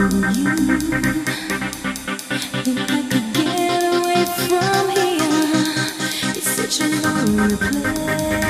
If I could get away from here, it's such a lonely place.